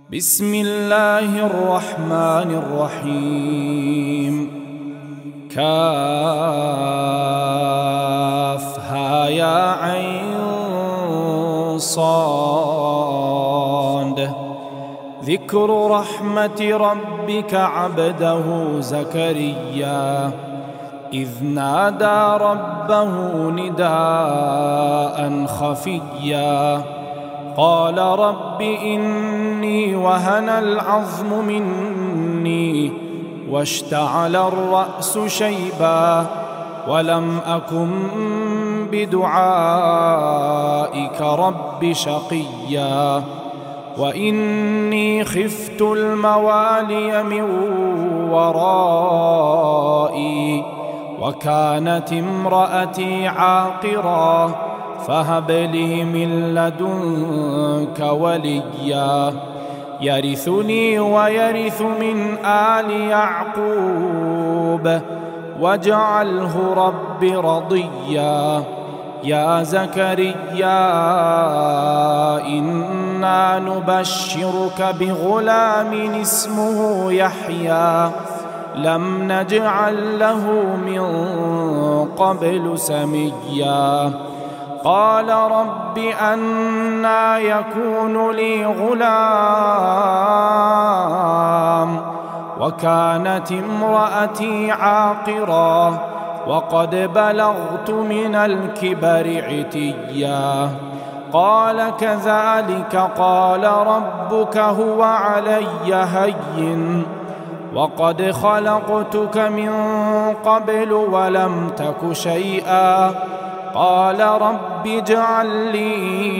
بسم الله الرحمن الرحيم. كافها يا عين صاد. ذكر رحمة ربك عبده زكريا إذ نادى ربه نداء خفيا قال رب إني وهن العظم مني واشتعل الرأس شيبا ولم أكن بدعائك رب شقيا وإني خفت الموالي من ورائي وكانت امرأتي عاقرا فهب لي من لدنك وليا يرثني ويرث من آل يعقوب واجعله رب رضيا. يا زكريا إنا نبشرك بغلام اسمه يحيى لم نجعل له من قبل سميا. قال رب أنى يكون لي غلام وكانت امرأتي عاقرا وقد بلغت من الكبر عتيا. قال كذلك قال ربك هو علي هين وقد خلقتك من قبل ولم تك شيئا. قال رب اجعل لي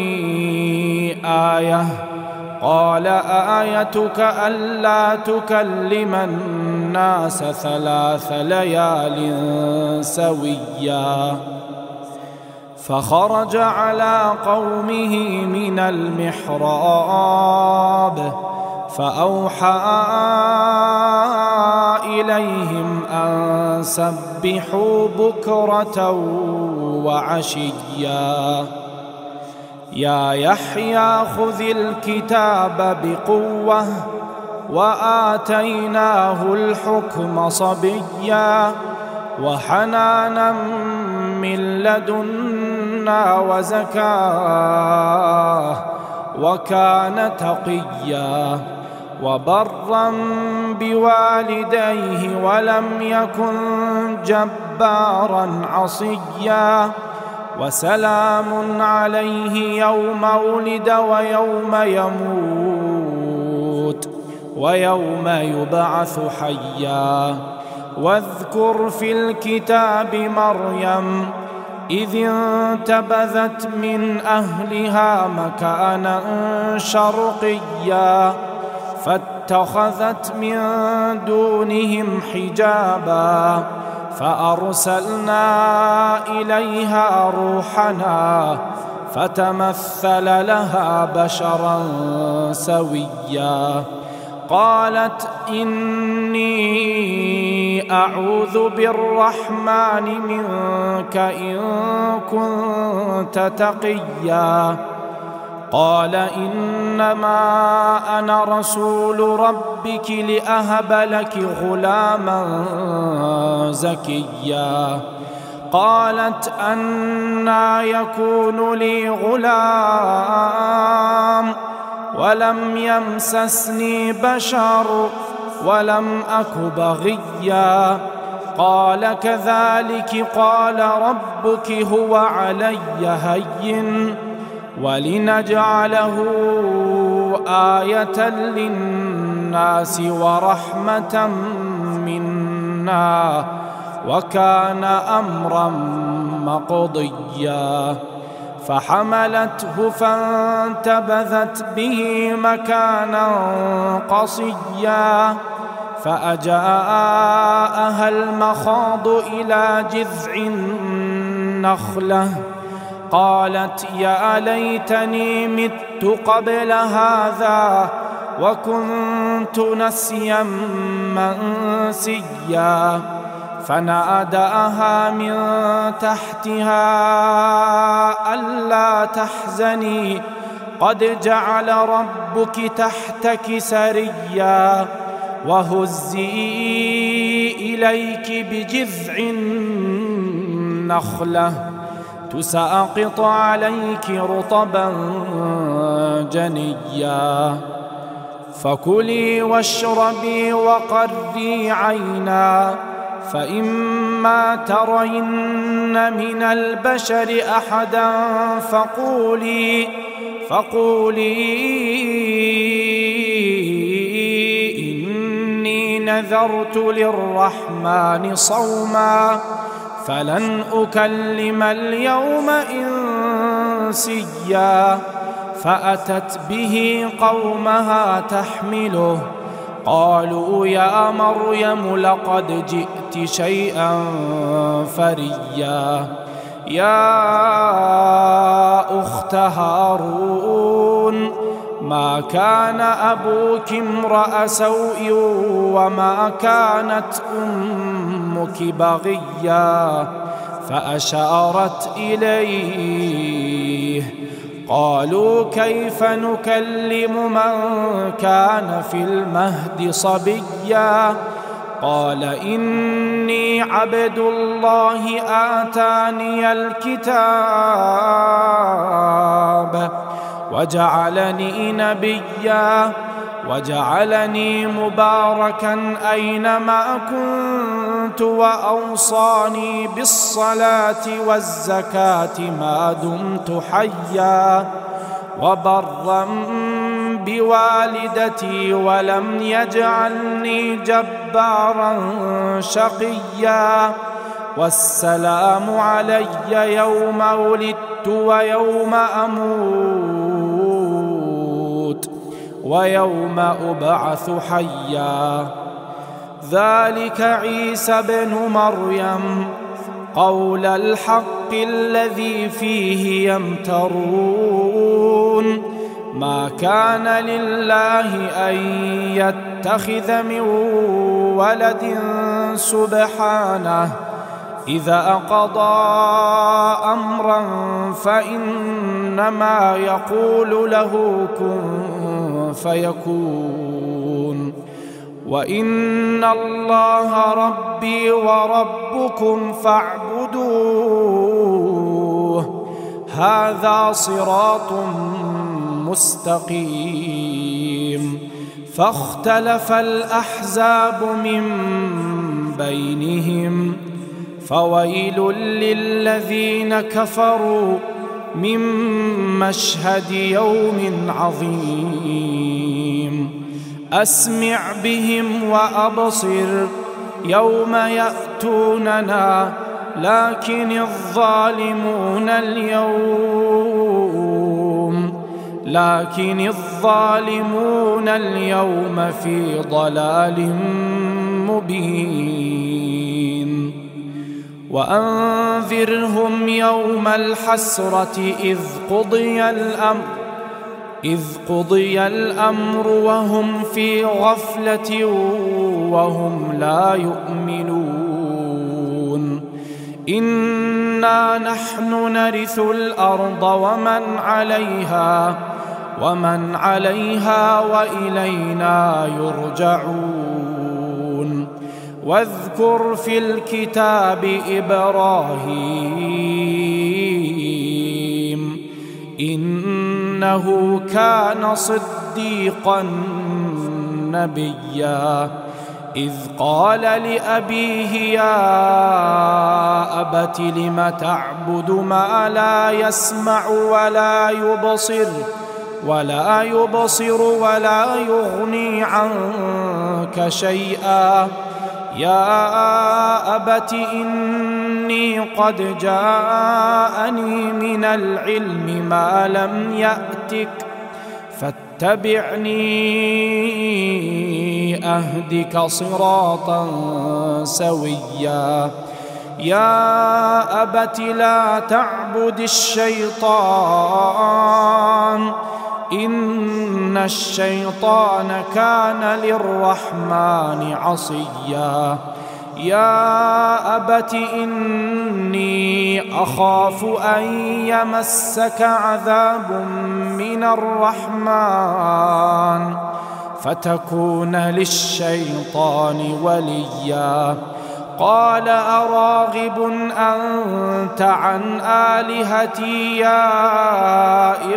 آية. قال آيتك ألا تكلم الناس 3 ليال سويا. فخرج على قومه من المحراب فأوحى إليهم أن سبحوا بكرة وعشيا. يا يحيى خذ الكتاب بقوة وآتيناه الحكم صبيا وحنانا من لدنا وزكاة وكان تقيا وبرا بوالديه ولم يكن جبارا عصيا. وسلام عليه يوم ولد ويوم يموت ويوم يبعث حيا. واذكر في الكتاب مريم إذ انتبذت من أهلها مكانا شرقيا فاتخذت من دونهم حجابا فأرسلنا إليها روحنا فتمثل لها بشرا سويا. قالت إني أعوذ بالرحمن منك إن كنت تقيا. قال إنما أنا رسول ربك لأهب لك غلاما زكيا. قالت أنى يكون لي غلام ولم يمسسني بشر ولم أك بغيا. قال كذلك قال ربك هو علي هين ولنجعله آية للناس ورحمة منا وكان أمرا مقضيا. فحملته فانتبذت به مكانا قصيا فأجاءها المخاض إلى جذع النخلة قالت يا ليتني مت قبل هذا وكنت نسيا منسيا. فناداها من تحتها ألا تحزني قد جعل ربك تحتك سريا وهزي إليك بجذع النخلة تساقط عليك رطبا جنيا فكلي واشربي وقري عينا فإما ترين من البشر أحدا فقولي إني نذرت للرحمن صوما فلن أكلم اليوم إنسيا فأتت به قومها تحمله قالوا يا مريم لقد جئت شيئا فريا يا أخت هارون ما كان أبوك امرأ سوء وما كانت أمك بغيا فأشارت إليه قالوا كيف نكلم من كان في المهد صبيا قال إني عبد الله آتاني الكتاب وجعلني نبيا وجعلني مباركا أينما كنت وأوصاني بالصلاة والزكاة ما دمت حيا وبرا بوالدتي ولم يجعلني جبارا شقيا والسلام علي يوم ولدت ويوم أموت ويوم أبعث حيا ذلك عيسى بن مريم قول الحق الذي فيه يمترون ما كان لله أن يتخذ من ولد سبحانه إذا قضى أمرا فإنما يقول له كن فيكون وإن الله ربي وربكم فاعبدوه هذا صراط مستقيم فاختلف الأحزاب من بينهم فويل للذين كفروا من مشهد يوم عظيم أسمع بهم وأبصر يوم يأتوننا لكن الظالمون اليوم في ضلال مبين وأنذرهم يوم الحسرة إذ قضي الأمر وهم في غفلة وهم لا يؤمنون إنا نحن نرث الأرض ومن عليها وإلينا يرجعون واذكر في الكتاب إبراهيم إنه كان صديقا نبيا إذ قال لأبيه يا أبت لم تعبد ما لا يسمع ولا يبصر ولا يغني عنك شيئا يا أبت إني قد جاءني من العلم ما لم يأتك فاتبعني أهدك صراطا سويا يا أبت لا تعبد الشيطان إن الشيطان كان للرحمن عصيا يا أبت إني أخاف أن يمسك عذاب من الرحمن فتكون للشيطان وليا. قال أراغب أنت عن آلهتي يا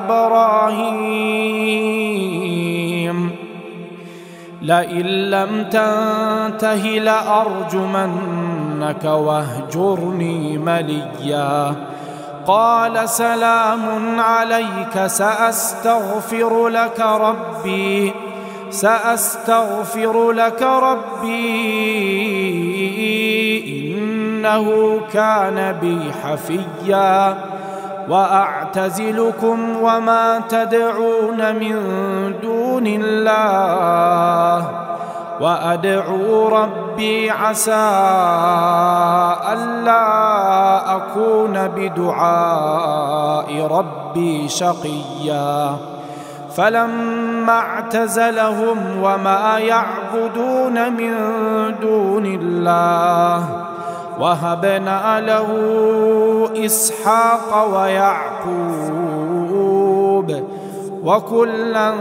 إبراهيم لئن لم تنته لأرجمنك واهجرني مليا. قال سلام عليك سأستغفر لك ربي إنه كان بي حفيا. وأعتزلكم وما تدعون من دون الله وأدعو ربي عسى ألا أكون بدعاء ربي شقيا. فلما اعتزلهم وما يعبدون من دون الله وهبنا له إسحاق ويعقوب وكلا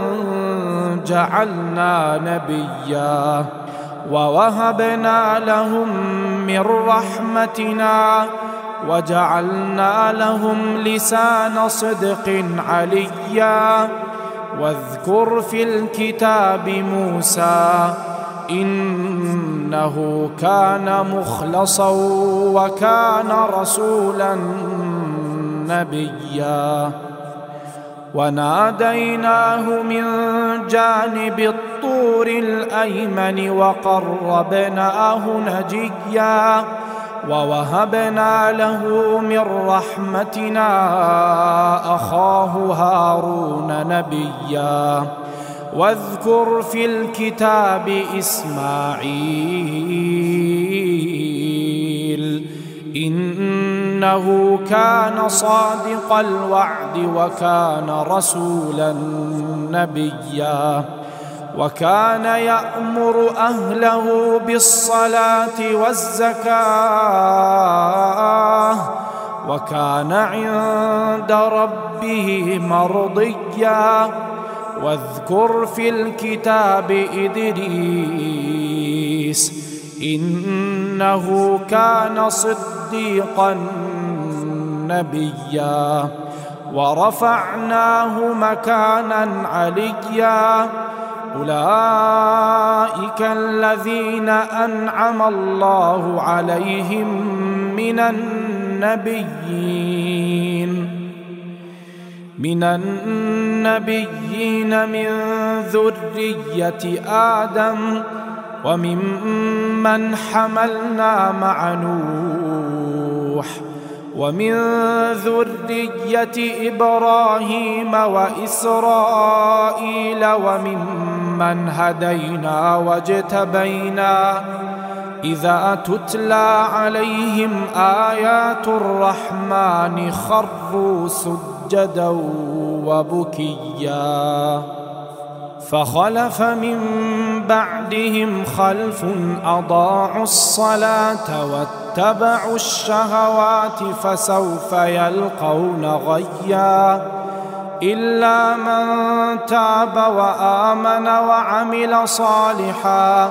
جعلنا نبيا ووهبنا لهم من رحمتنا وجعلنا لهم لسان صدق عليا. واذكر في الكتاب موسى إنه كان مخلصا وكان رسولا نبيا. وناديناه من جانب الطور الأيمن وقربناه نجيا. ووهبنا له من رحمتنا أخاه هارون نبيا. واذكر في الكتاب إسماعيل إنه كان صادق الوعد وكان رسولا نبيا. وكان يأمر أهله بالصلاة والزكاة وكان عند ربه مرضيا. واذكر في الكتاب إدريس إنه كان صديقا نبيا. ورفعناه مكانا عليا. أولئك الذين أنعم الله عليهم من النبيين من ذرية آدم وممن حملنا مع نوح ومن ذرية إبراهيم وإسرائيل وممن هدينا واجتبينا إذا تتلى عليهم آيات الرحمن خروا سجدا وبكيا. فخلف من بعدهم خلف أضاعوا الصلاة واتبعوا الشهوات فسوف يلقون غيا. إلا من تاب وآمن وعمل صالحا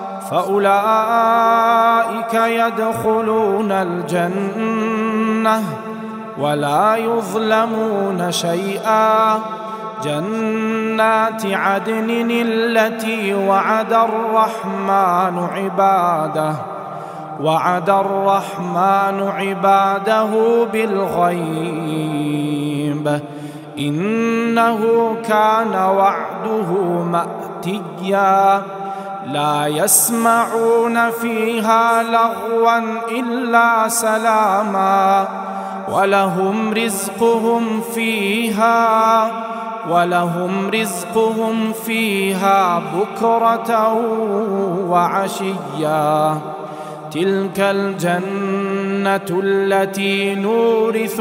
فأولئك يدخلون الجنة ولا يظلمون شيئا. جنات عدن التي وعد الرحمن عباده بالغيب إنه كان وعده مأتيا. لا يسمعون فيها لغوا إلا سلاما ولهم رزقهم فيها بكرة وعشيا. تلك الجنة التي نورث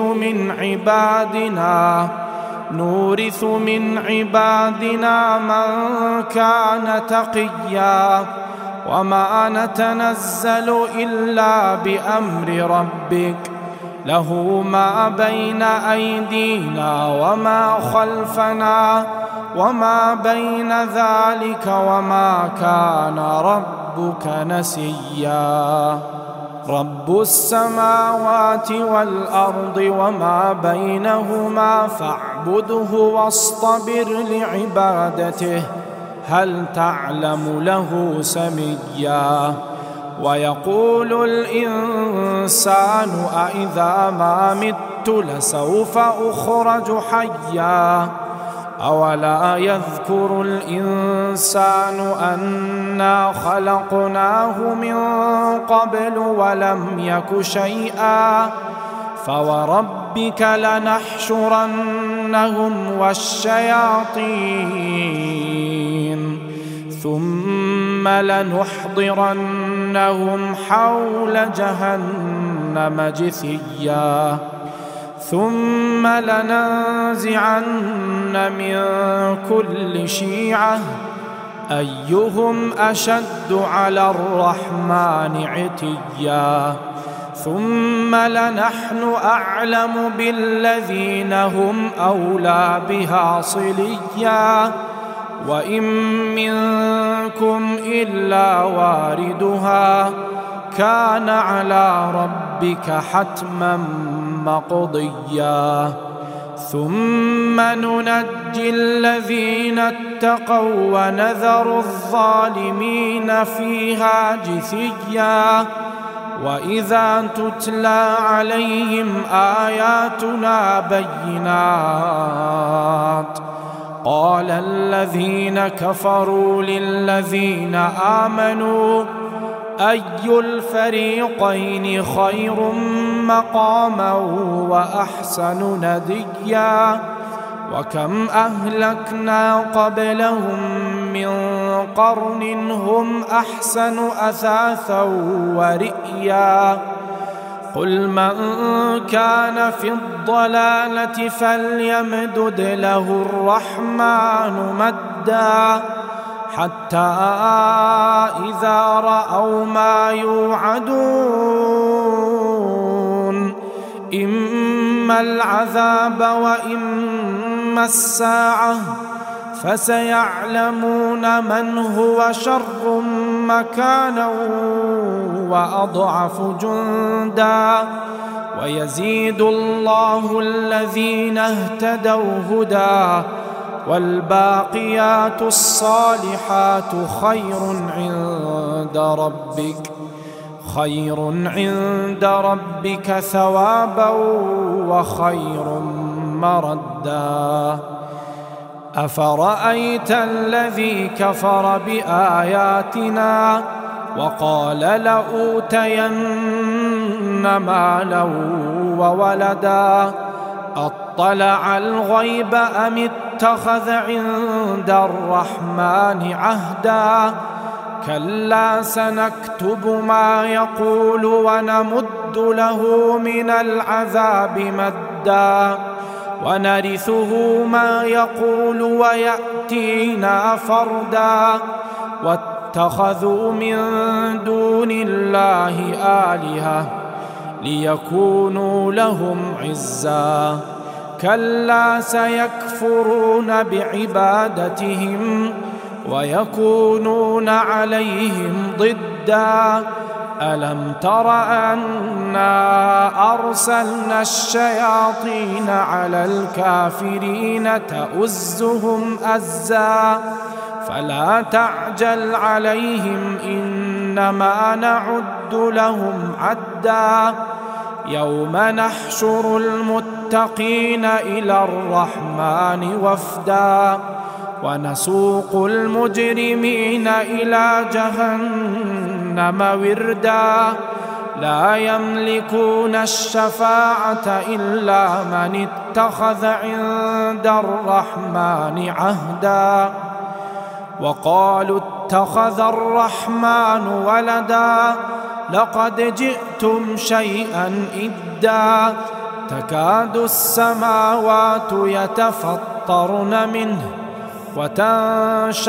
من عبادنا من كان تقيا. وما نتنزل إلا بأمر ربك له ما بين أيدينا وما خلفنا وما بين ذلك وما كان ربك نسيا رب السماوات والأرض وما بينهما فاعبده واصطبر لعبادته هل تعلم له سميا ويقول الإنسان أإذا ما مت لسوف أخرج حيا أولا يذكر الإنسان أنا خلقناه من قبل ولم يك شيئا فوربك لنحشرنهم والشياطين ثم لنحضرنهم حول جهنم جثيا ثم لننزعن من كل شيعة أيهم أشد على الرحمن عتيا ثم لنحن أعلم بالذين هم أولى بها صليا وإن منكم إلا واردها كان على ربك حتما مقضيا ثم ننجي الذين اتقوا ونذر الظالمين فيها جثيا وإذا تتلى عليهم آياتنا بينات قال الذين كفروا للذين آمنوا أي الفريقين خير مقاما وأحسن نديا وكم أهلكنا قبلهم من قرن هم أحسن أثاثا ورئيا قل من كان في الضلالة فليمدد له الرحمن مدا حتى إذا رأوا ما يوعدون إما العذاب وإما الساعة فسيعلمون من هو شر مكانا وأضعف جندا ويزيد الله الذين اهتدوا هدى والباقيات الصالحات خير عند ربك ثوابا وخير مردا أفرأيت الذي كفر بآياتنا وقال لأوتين مالا وولدا أطلع الغيب أم اتخذ عند الرحمن عهدا كلا سنكتب ما يقول ونمد له من العذاب مدا ونرثه ما يقول ويأتينا فردا واتخذوا من دون الله آلهة ليكونوا لهم عزا كلا سيكفرون بعبادتهم ويكونون عليهم ضدا ألم تر أنا أرسلنا الشياطين على الكافرين تؤزهم أزا فلا تعجل عليهم إنما نعد لهم عدا يوم نحشر المتقين إلى الرحمن وفدا ونسوق المجرمين إلى جهنم وردا لا يملكون الشفاعة إلا من اتخذ عند الرحمن عهدا وقالوا اتخذ الرحمن ولدا لقد جئتم شيئا إدا تكاد السماوات يتفطرن منه وتنشق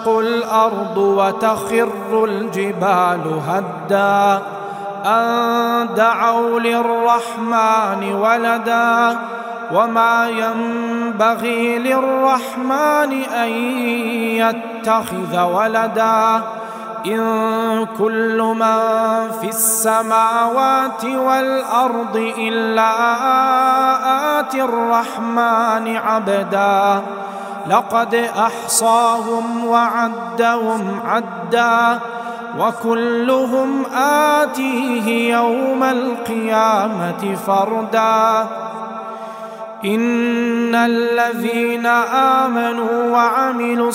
الأرض وتخر الجبال هدا أن دعوا للرحمن ولدا وما ينبغي للرحمن أن يتخذ ولدا إن كل من في السماوات والأرض إلا آتي الرحمن عبدا لقد أحصاهم وعدهم عدا وكلهم آتيه يوم القيامة فردا إن الذين آمنوا وعملوا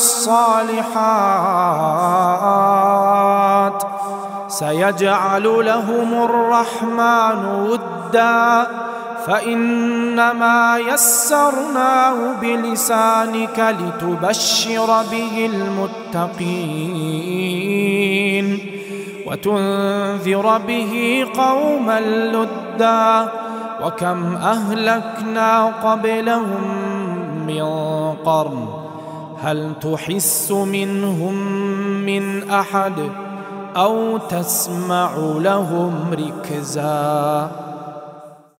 الصالحات سيجعل لهم الرحمن ودا فإنما يسرناه بلسانك لتبشر به المتقين وتنذر به قوما لدا وكم أهلكنا قبلهم من قرن هل تحس منهم من أحد أو تسمع لهم ركزا.